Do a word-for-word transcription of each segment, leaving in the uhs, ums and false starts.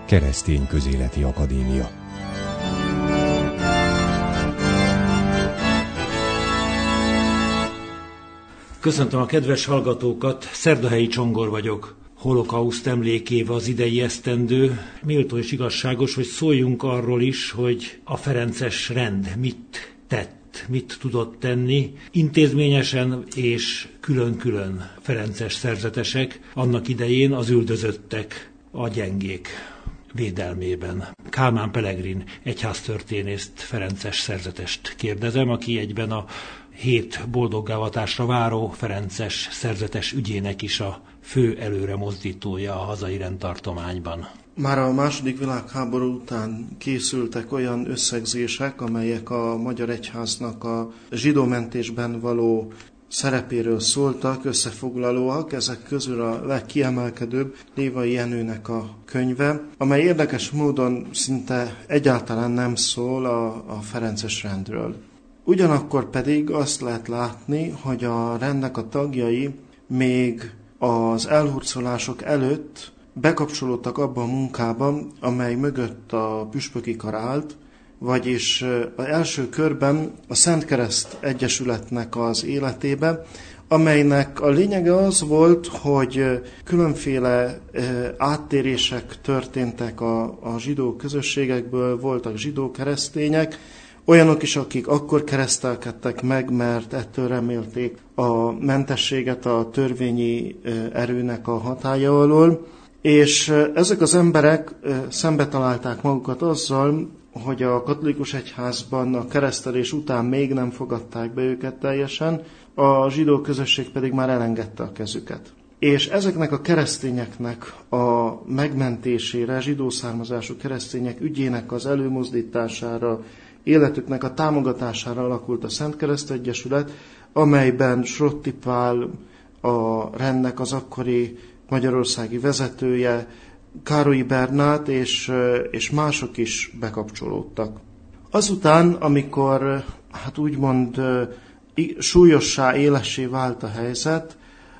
Keresztény Közéleti Akadémia. Köszöntöm a kedves hallgatókat, Szerdahelyi Csongor vagyok. Holokauszt emlékéve az idei esztendő, méltó és igazságos, hogy szóljunk arról is, hogy a ferences rend mit tett, mit tudott tenni, intézményesen és külön-külön ferences szerzetesek annak idején az üldözöttek, a gyengék védelmében. Kálmán Pelegrin egyháztörténészt, ferences szerzetest kérdezem, aki egyben a hét boldoggávatásra váró ferences szerzetes ügyének is a fő előre mozdítója a hazai rendtartományban. Már a második világháború után készültek olyan összegzések, amelyek a Magyar Egyháznak a zsidómentésben való szerepéről szóltak, összefoglalóak. Ezek közül a legkiemelkedőbb Lévai Jenőnek a könyve, amely érdekes módon szinte egyáltalán nem szól a, a ferences rendről. Ugyanakkor pedig azt lehet látni, hogy a rendnek a tagjai még az elhurcolások előtt bekapcsolódtak abba a munkába, amely mögött a püspöki kar állt, vagyis az első körben a Szent Kereszt Egyesületnek az életébe, amelynek a lényege az volt, hogy különféle áttérések történtek a, a zsidó közösségekből, voltak zsidó keresztények, olyanok is, akik akkor keresztelkedtek meg, mert ettől remélték a mentességet a törvényi erőnek a hatálya alól, és ezek az emberek szembe találták magukat azzal, hogy a katolikus egyházban a keresztelés után még nem fogadták be őket teljesen, a zsidó közösség pedig már elengedte a kezüket. És ezeknek a keresztényeknek a megmentésére, zsidó származású keresztények ügyének az előmozdítására, életüknek a támogatására alakult a Szent Kereszt Egyesület, amelyben Srotti Pál, a rendnek az akkori magyarországi vezetője, Károlyi Bernát és, és mások is bekapcsolódtak. Azután, amikor hát úgymond súlyossá, élessé vált a helyzet,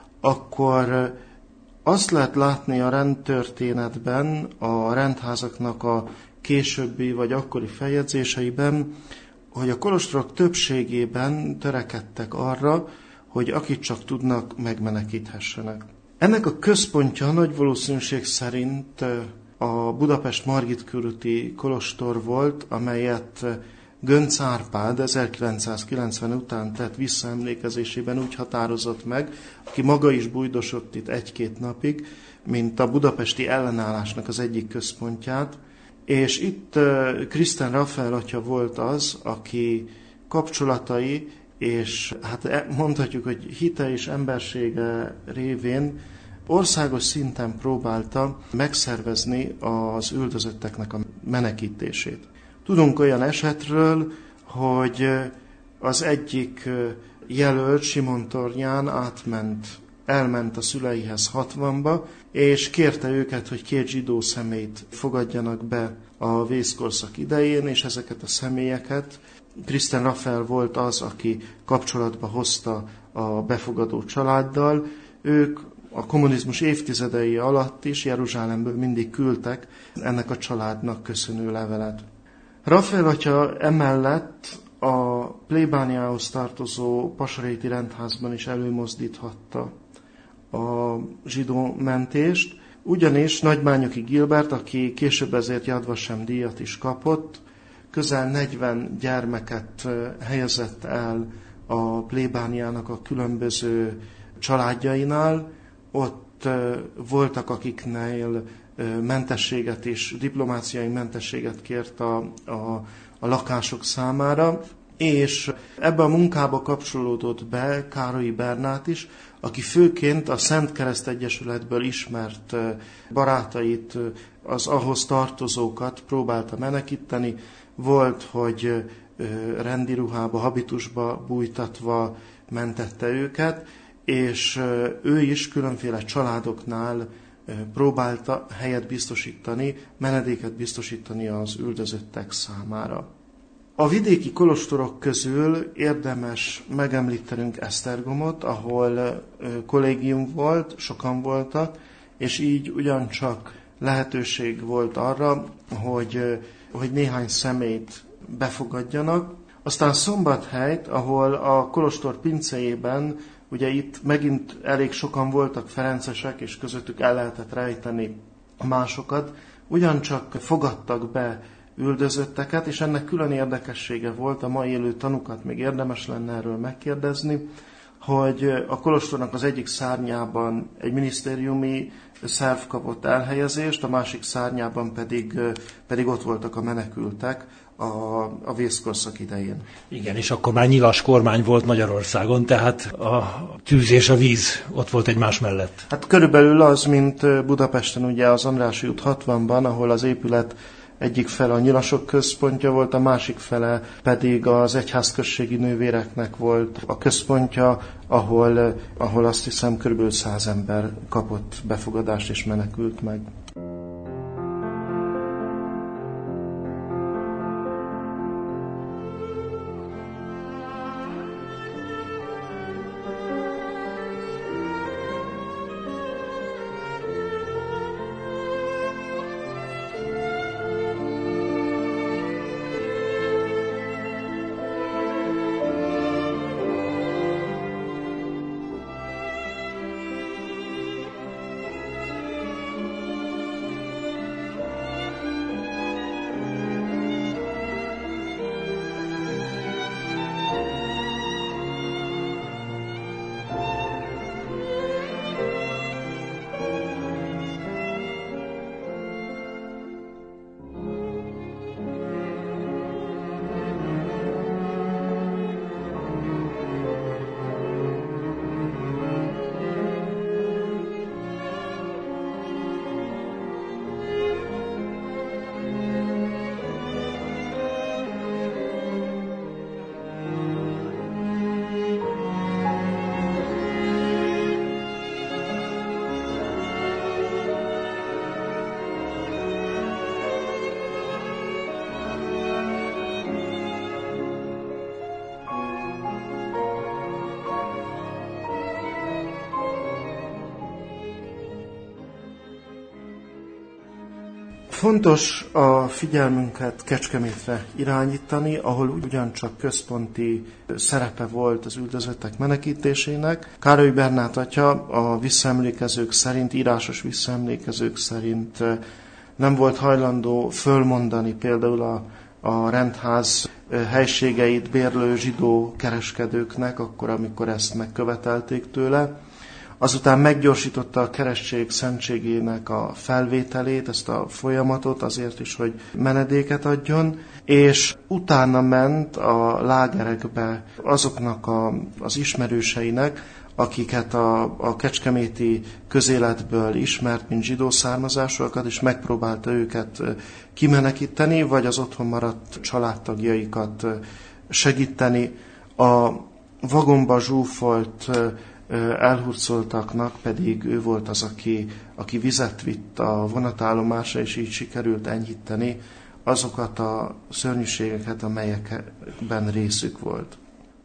akkor azt lehet látni a rendtörténetben, a rendházaknak a későbbi vagy akkori feljegyzéseiben, hogy a kolostorok többségében törekedtek arra, hogy akit csak tudnak, megmenekíthessenek. Ennek a központja nagy valószínűség szerint a Budapest Margit körúti kolostor volt, amelyet Göncz Árpád ezerkilencszázkilencven után tett visszaemlékezésében úgy határozott meg, aki maga is bújdosott itt egy-két napig, mint a budapesti ellenállásnak az egyik központját, és itt Krisztán Rafael atya volt az, aki kapcsolatai, és hát mondhatjuk, hogy hite és embersége révén országos szinten próbálta megszervezni az üldözötteknek a menekítését. Tudunk olyan esetről, hogy az egyik jelölt, Simon Tornyán átment, elment a szüleihez hatvanba, és kérte őket, hogy két zsidó személyt fogadjanak be a vészkorszak idején, és ezeket a személyeket Krisztán Rafael volt az, aki kapcsolatba hozta a befogadó családdal. Ők a kommunizmus évtizedei alatt is Jeruzsálemből mindig küldtek ennek a családnak köszönő levelet. Rafael atya emellett a plébániához tartozó Pasaréti rendházban is előmozdíthatta a zsidó mentést, ugyanis Nagybányoki Gilbert, aki később ezért Yad Vashem díjat is kapott, közel negyven gyermeket helyezett el a plébániának a különböző családjainál. Ott voltak, akiknél mentességet és diplomáciai mentességet kért a, a, a lakások számára, és ebbe a munkába kapcsolódott be Károlyi Bernát is, aki főként a Szent Kereszt Egyesületből ismert barátait, az ahhoz tartozókat próbálta menekíteni. Volt, hogy rendi ruhába, habitusba bújtatva mentette őket, és ő is különféle családoknál próbálta helyet biztosítani, menedéket biztosítani az üldözöttek számára. A vidéki kolostorok közül érdemes megemlítenünk Esztergomot, ahol kollégium volt, sokan voltak, és így ugyancsak lehetőség volt arra, hogy, hogy néhány személyt befogadjanak. Aztán Szombathelyt, ahol a kolostor pincéjében, ugye itt megint elég sokan voltak ferencesek, és közöttük el lehetett rejteni másokat, ugyancsak fogadtak be üldözötteket, és ennek külön érdekessége volt, a mai élő tanukat még érdemes lenne erről megkérdezni, hogy a kolostornak az egyik szárnyában egy minisztériumi szerv kapott elhelyezést, a másik szárnyában pedig, pedig ott voltak a menekültek a, a vészkorszak idején. Igen, és akkor már nyilas kormány volt Magyarországon, tehát a tűz és a víz ott volt egymás mellett. Hát körülbelül az, mint Budapesten ugye az Andrássy út hatvanban, ahol az épület egyik fele a nyilasok központja volt, a másik fele pedig az egyházközségi nővéreknek volt a központja, ahol, ahol azt hiszem körülbelül száz ember kapott befogadást és menekült meg. Fontos a figyelmünket Kecskemétre irányítani, ahol ugyancsak központi szerepe volt az üldözöttek menekítésének. Károly Bernát atya a visszaemlékezők szerint, írásos visszaemlékezők szerint nem volt hajlandó fölmondani például a, a rendház helységeit bérlő zsidó kereskedőknek, akkor, amikor ezt megkövetelték tőle. Azután meggyorsította a keresztség szentségének a felvételét, ezt a folyamatot azért is, hogy menedéket adjon, és utána ment a lágerekbe azoknak a, az ismerőseinek, akiket a, a kecskeméti közéletből ismert, mint zsidó származásúakat, és megpróbálta őket kimenekíteni, vagy az otthon maradt családtagjaikat segíteni. A vagonba zsúfolt elhurcoltaknak pedig ő volt az, aki, aki vizet vitt a vonatállomásra, és így sikerült enyhíteni azokat a szörnyűségeket, amelyekben részük volt.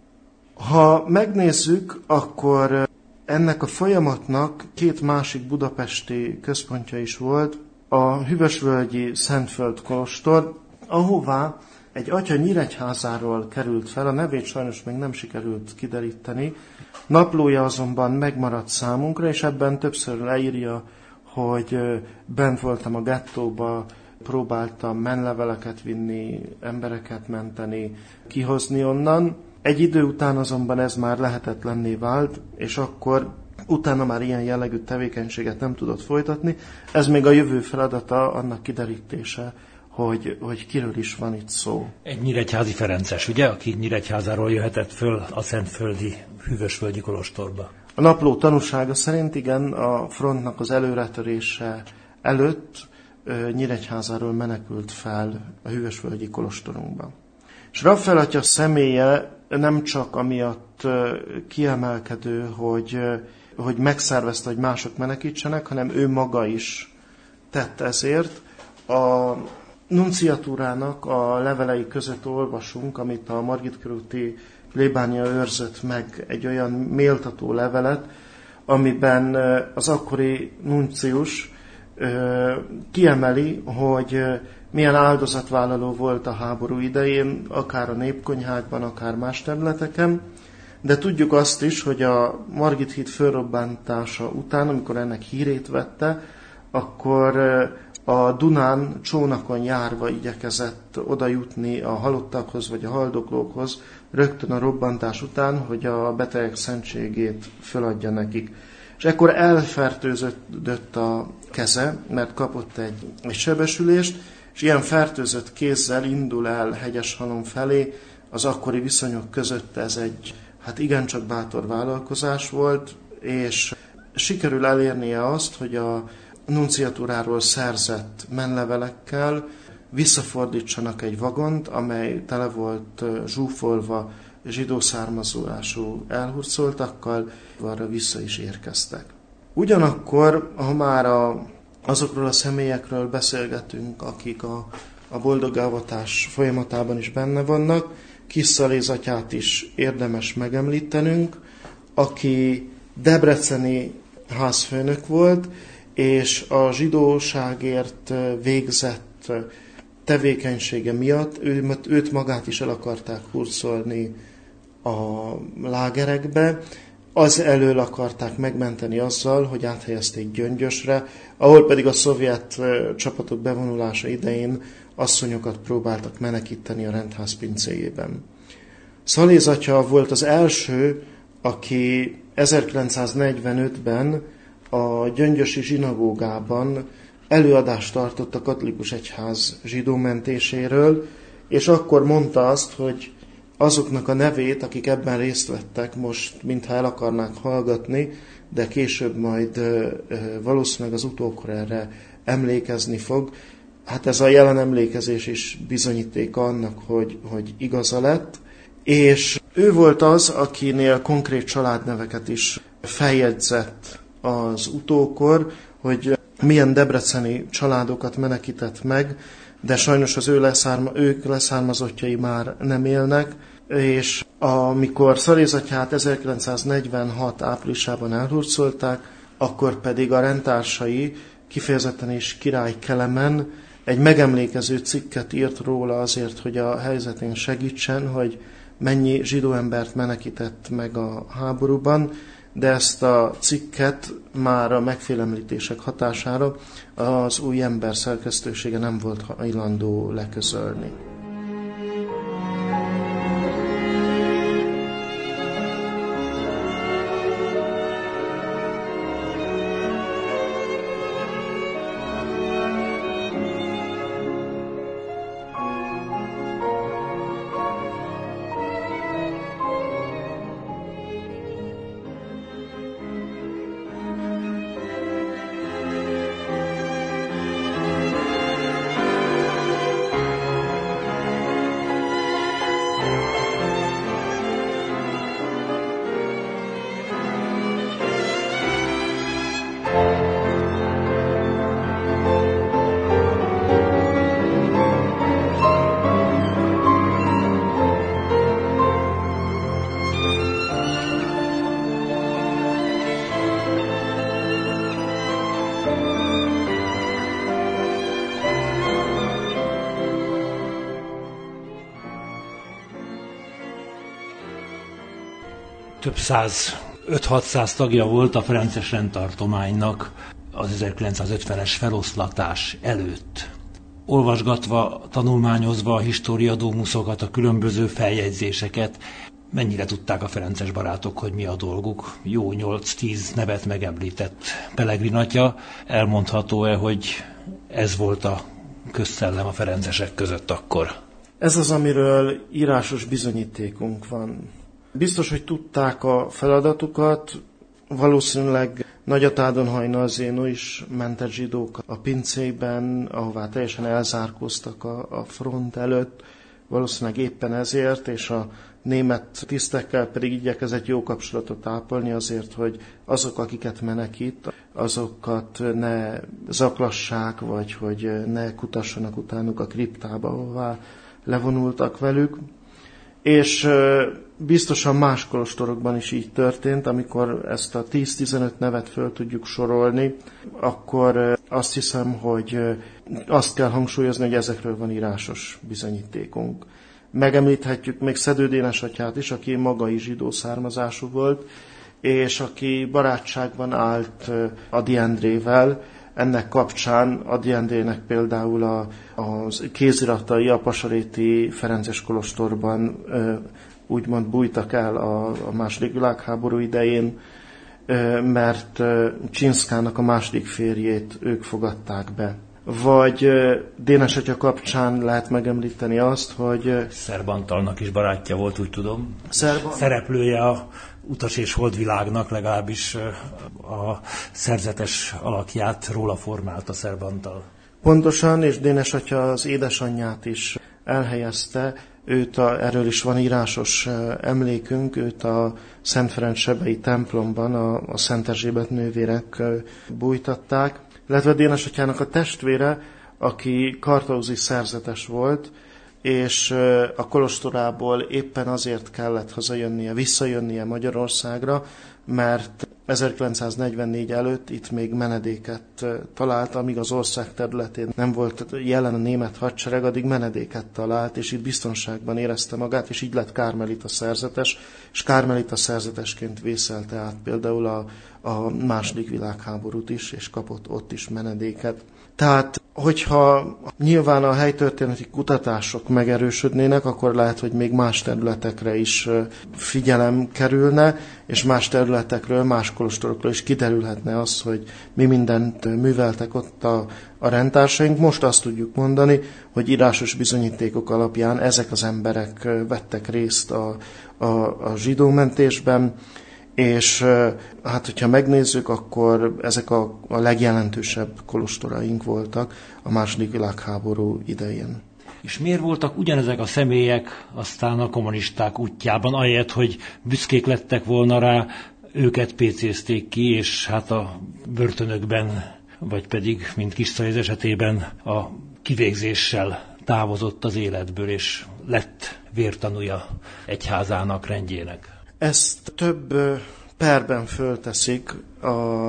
Ha megnézzük, akkor ennek a folyamatnak két másik budapesti központja is volt, a hűvösvölgyi Szentföld kolostor, ahová egy atya Nyíregyházáról került fel, a nevét sajnos még nem sikerült kideríteni, naplója azonban megmaradt számunkra, és ebben többször leírja, hogy bent voltam a gettóba, próbáltam menleveleket vinni, embereket menteni, kihozni onnan. Egy idő után azonban ez már lehetetlenné vált, és akkor utána már ilyen jellegű tevékenységet nem tudott folytatni. Ez még a jövő feladata, annak kiderítése, hogy, hogy kiről is van itt szó. Egy nyíregyházi ferences, ugye, aki Nyíregyházáról jöhetett föl a szentföldi, hűvösvölgyi kolostorba. A napló tanúsága szerint igen, a frontnak az előretörése előtt Nyíregyházáról menekült fel a hűvösvölgyi kolostorunkba. És Raphael atya személye nem csak amiatt kiemelkedő, hogy, hogy megszervezte, hogy mások menekítsenek, hanem ő maga is tett ezért. A nunciatúrának a levelei között olvasunk, amit a Margit körúti plébánia őrzött meg, egy olyan méltató levelet, amiben az akkori nuncius kiemeli, hogy milyen áldozatvállaló volt a háború idején, akár a népkonyhákban, akár más területeken, de tudjuk azt is, hogy a Margit híd fölrobbantása után, amikor ennek hírét vette, akkor a Dunán csónakon járva igyekezett oda jutni a halottakhoz vagy a haldoklókhoz rögtön a robbantás után, hogy a betegek szentségét föladja nekik. És ekkor elfertőződött a keze, mert kapott egy, egy sebesülést, és ilyen fertőzött kézzel indul el Hegyeshalom felé. Az akkori viszonyok között ez egy hát igencsak bátor vállalkozás volt, és sikerül elérnie azt, hogy a nunciatúráról szerzett menlevelekkel visszafordítsanak egy vagont, amely tele volt zsúfolva zsidó származású elhurcoltakkal, arra vissza is érkeztek. Ugyanakkor, ha már a, azokról a személyekről beszélgetünk, akik a, a boldogávatás folyamatában is benne vannak, Kis Szaléz atyát is érdemes megemlítenünk, aki debreceni házfőnök volt, és a zsidóságért végzett tevékenysége miatt ő, őt magát is el akarták hurcolni a lágerekbe, az elől akarták megmenteni azzal, hogy áthelyezték Gyöngyösre, ahol pedig a szovjet csapatok bevonulása idején asszonyokat próbáltak menekíteni a rendház pincéjében. Szaléz atya volt az első, aki ezerkilencszáznegyvenötben a gyöngyösi zsinagógában előadást tartott a katolikus egyház zsidó mentéséről, és akkor mondta azt, hogy azoknak a nevét, akik ebben részt vettek, most mintha el akarnák hallgatni, de később majd valószínűleg az utókor erre emlékezni fog. Hát ez a jelen emlékezés is bizonyítéka annak, hogy, hogy igaza lett. És ő volt az, akinél konkrét családneveket is feljegyzett az utókor, hogy milyen debreceni családokat menekített meg, de sajnos az ő leszárma, ők leszármazottjai már nem élnek, és amikor Szaléz atyát ezerkilencszáznegyvenhat áprilisában elhurcolták, akkor pedig a rendtársai, kifejezetten is Király Kelemen egy megemlékező cikket írt róla azért, hogy a helyzetén segítsen, hogy mennyi zsidó embert menekített meg a háborúban, de ezt a cikket már a megfélemlítések hatására az Új Ember szerkesztősége nem volt hajlandó leközölni. Több száz, öt-hatszáz tagja volt a ferences rendtartománynak az ezerkilencszázötvenes feloszlatás előtt. Olvasgatva, tanulmányozva a historiadómuszokat, a különböző feljegyzéseket, mennyire tudták a ferences barátok, hogy mi a dolguk? Jó nyolc-tíz nevet megemlített Pellegrin atya. Elmondható-e, hogy ez volt a közszellem a ferencesek között akkor? Ez az, amiről írásos bizonyítékunk van. Biztos, hogy tudták a feladatukat, valószínűleg Nagyatádon Hajnalzénó is mentett zsidók a pincében, ahová teljesen elzárkóztak a, a front előtt, valószínűleg éppen ezért, és a német tisztekkel pedig igyekezett jó kapcsolatot ápolni azért, hogy azok, akiket menekít, azokat ne zaklassák, vagy hogy ne kutassanak utánuk a kriptába, ahová levonultak velük. És biztosan más kolostorokban is így történt, amikor ezt a tíz-tizenöt nevet föl tudjuk sorolni, akkor azt hiszem, hogy azt kell hangsúlyozni, hogy ezekről van írásos bizonyítékunk. Megemlíthetjük még Szedő Dénes atyát is, aki maga is zsidó származású volt, és aki barátságban állt Ady Endrével. Ennek kapcsán Ady Endrének például a, a kéziratai a pasaréti ferences kolostorban úgymond bújtak el a, a második világháború idején, mert Csinszkának a második férjét ők fogadták be. Vagy Dénes atya kapcsán lehet megemlíteni azt, hogy... Szerb Antalnak is barátja volt, úgy tudom. Szerb... Szereplője a Utas és Holdvilágnak, legalábbis a szerzetes alakját róla formálta Szerb Antal. Pontosan, és Dénes atya az édesanyját is elhelyezte. Őt a, erről is van írásos emlékünk, őt a Szent Ferenc-sebei templomban a, a Szent Erzsébet nővérek bújtatták. Illetve Dénes atyának a testvére, aki kartauzi szerzetes volt, és a kolostorából éppen azért kellett hazajönnie, visszajönnie Magyarországra, mert ezerkilencszáznegyvennégy előtt itt még menedéket talált, amíg az ország területén nem volt jelen a német hadsereg, addig menedéket talált, és itt biztonságban érezte magát, és így lett kármelita szerzetes, és kármelita szerzetesként vészelte át például a, a második világháborút is, és kapott ott is menedéket. Tehát, hogyha nyilván a helytörténeti kutatások megerősödnének, akkor lehet, hogy még más területekre is figyelem kerülne, és más területekről, más kolostorokról is kiderülhetne az, hogy mi mindent műveltek ott a, a rendtársaink. Most azt tudjuk mondani, hogy írásos bizonyítékok alapján ezek az emberek vettek részt a, a, a zsidómentésben, és hát, hogyha megnézzük, akkor ezek a, a legjelentősebb kolostoraink voltak a második világháború idején. És miért voltak ugyanezek a személyek aztán a kommunisták útjában, ahelyett, hogy büszkék lettek volna rá, őket pécézték ki, és hát a börtönökben, vagy pedig, mint Kisszaiz esetében, a kivégzéssel távozott az életből, és lett vértanúja egyházának, rendjének. Ezt több perben fölteszik a,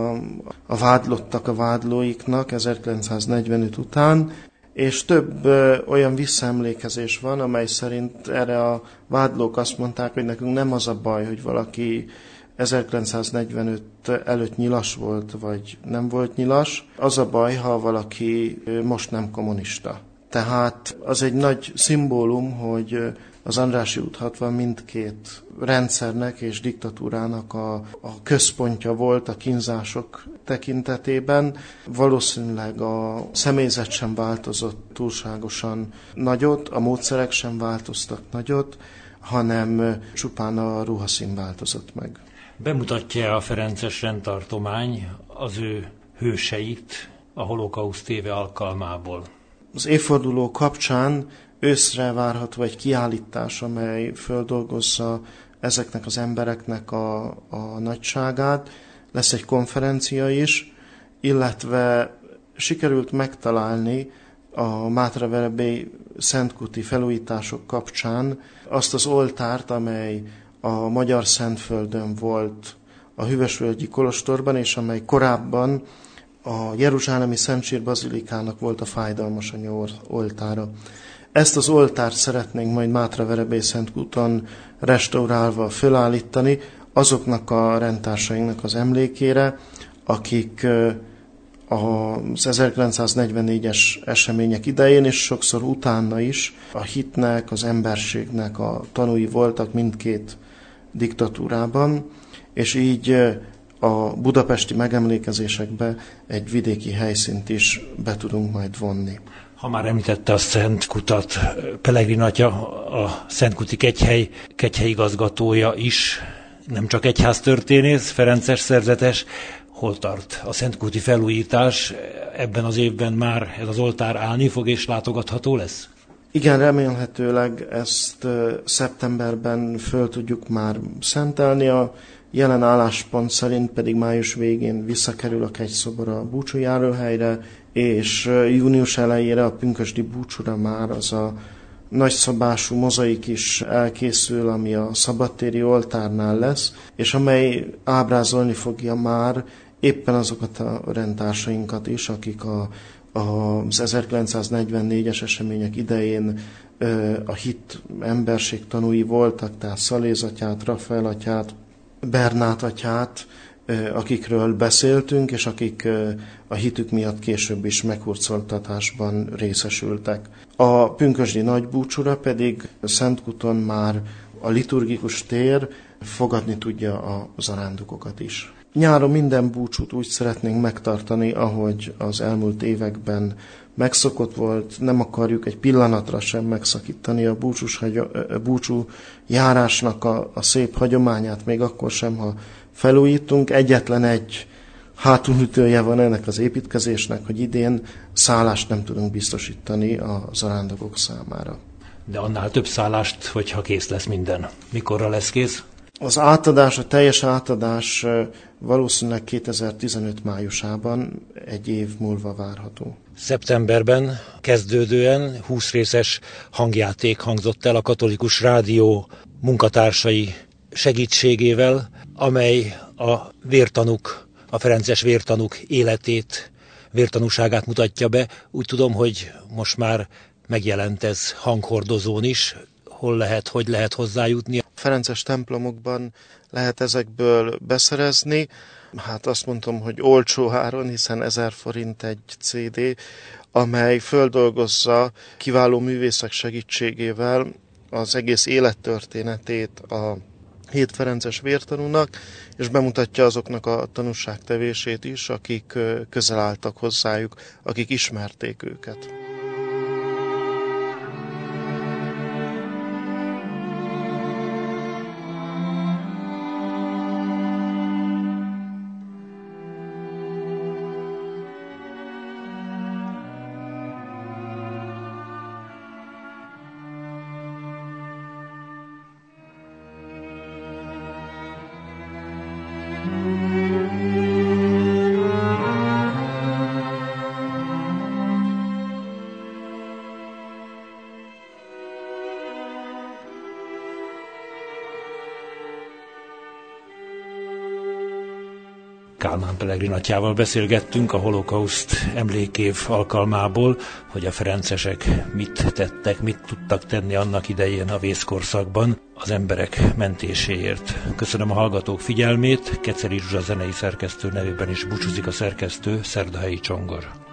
a vádlottak a vádlóiknak ezerkilencszáznegyvenöt után, és több olyan visszaemlékezés van, amely szerint erre a vádlók azt mondták, hogy nekünk nem az a baj, hogy valaki ezerkilencszáznegyvenöt előtt nyilas volt, vagy nem volt nyilas, az a baj, ha valaki most nem kommunista. Tehát az egy nagy szimbólum, hogy az Andrássy út hatvan mindkét rendszernek és diktatúrának a, a központja volt a kínzások tekintetében. Valószínűleg a személyzet sem változott túlságosan nagyot, a módszerek sem változtak nagyot, hanem csupán a ruhaszín változott meg. Bemutatja a ferences rendtartomány az ő hőseit a holokauszt éve alkalmából? Az évforduló kapcsán őszre várható egy kiállítás, amely földolgozza ezeknek az embereknek a, a nagyságát. Lesz egy konferencia is, illetve sikerült megtalálni a Mátraverebély szentkuti felújítások kapcsán azt az oltárt, amely a Magyar Szentföldön volt a Hüvösvölgyi kolostorban, és amely korábban a jeruzsálemi Szent Sír bazilikának volt a fájdalmasanyja oltára. Ezt az oltárt szeretnénk majd Mátraverebély Szentkúton restaurálva fölállítani azoknak a rendtársainknak az emlékére, akik az ezerkilencszáznegyvennégyes események idején és sokszor utána is a hitnek, az emberségnek a tanúi voltak mindkét diktatúrában, és így a budapesti megemlékezésekbe egy vidéki helyszínt is be tudunk majd vonni. Ha már említette a Szentkutat, Pellegrin atya, a Szentkuti kegyhely, kegyhely igazgatója is, nem csak egyháztörténész, ferences szerzetes. Hol tart a szentkuti felújítás? Ebben az évben már ez az oltár állni fog és látogatható lesz? Igen, remélhetőleg ezt szeptemberben föl tudjuk már szentelni. A jelen álláspont szerint pedig május végén visszakerül a kegyszobor a búcsújáróhelyre, és június elejére a pünkösdi búcsúra már az a nagyszabású mozaik is elkészül, ami a szabadtéri oltárnál lesz, és amely ábrázolni fogja már éppen azokat a rendtársainkat is, akik a, a, az ezerkilencszáznegyvennégyes események idején a hit emberség tanúi voltak, tehát Szaléz atyát, Rafael atyát, Bernát atyát, akikről beszéltünk, és akik a hitük miatt később is meghurcoltatásban részesültek. A pünkösdi nagybúcsúra pedig Szentkúton már a liturgikus tér fogadni tudja a zarándokokat is. Nyáron minden búcsút úgy szeretnénk megtartani, ahogy az elmúlt években megszokott volt. Nem akarjuk egy pillanatra sem megszakítani a búcsús, búcsú járásnak a, a szép hagyományát, még akkor sem, ha felújítunk. Egyetlen egy hátulütője van ennek az építkezésnek, hogy idén szállást nem tudunk biztosítani a zarándokok számára. De annál több szállást, hogyha kész lesz minden. Mikorra lesz kész? Az átadás, a teljes átadás valószínűleg kétezer-tizenöt májusában, egy év múlva várható. Szeptemberben kezdődően húsz részes hangjáték hangzott el a Katolikus Rádió munkatársai segítségével, amely a vértanúk, a ferences vértanúk életét, vértanúságát mutatja be. Úgy tudom, hogy most már megjelent ez hanghordozón is. Hol lehet, hogy lehet hozzájutni? A ferences templomokban lehet ezekből beszerezni. Hát azt mondtam, hogy olcsó áron, hiszen ezer forint egy cé dé, amely földolgozza kiváló művészek segítségével az egész élettörténetét a hét ferences vértanúnak, és bemutatja azoknak a tanúságtevését is, akik közel álltak hozzájuk, akik ismerték őket. Kálmán Pelegrin atyával beszélgettünk a holokauszt emlékév alkalmából, hogy a ferencesek mit tettek, mit tudtak tenni annak idején a vészkorszakban az emberek mentéséért. Köszönöm a hallgatók figyelmét, Keceli Zsuzsa zenei szerkesztő nevében is búcsúzik a szerkesztő, Szerdahelyi Csongor.